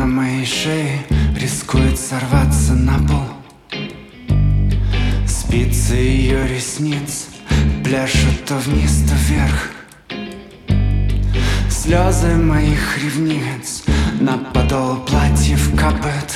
на моей шее рискует сорваться на пол. Спицы ее ресниц пляшут то вниз, то вверх. Слезы моих ревнивец на подол платьев капают.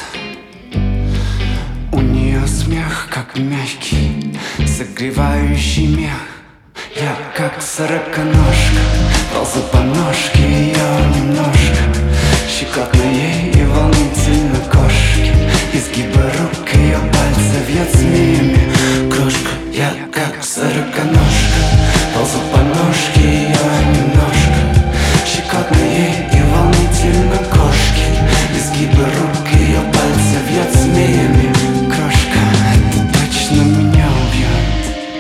У нее смех, как мягкий, согревающий мех. Я как сороконожка, ползу по ножке ее немножко. Щекотно ей и волнительно кошки. Изгибы рук ее пальцев вьет змеями крошка. Я как сороконожка, ползу по ножке ее немножко. Щекотно ей и волнительно кошки. Изгибы рук ее пальцев вьет змеями крошка. Это точно меня убьет.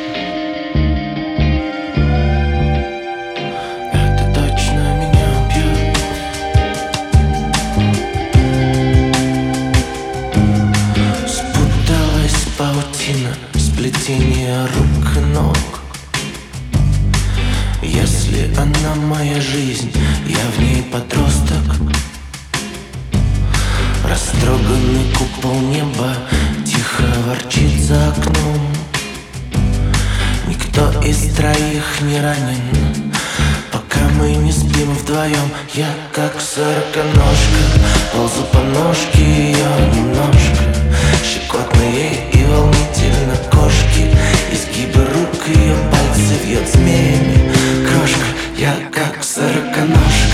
Это точно меня убьет. Спуталась паутина, сплетение рук и ног. Если она моя жизнь, я в ней подросток. Растроганный купол неба тихо ворчит за окном. Никто из троих не ранен, пока мы не спим вдвоем. Я как сороконожка, ползу по ножке ее немножко. Щекотно ей и волнительно кошки. Изгибы рук ее пальцы вьет змеями крошка. Я как сороконожка,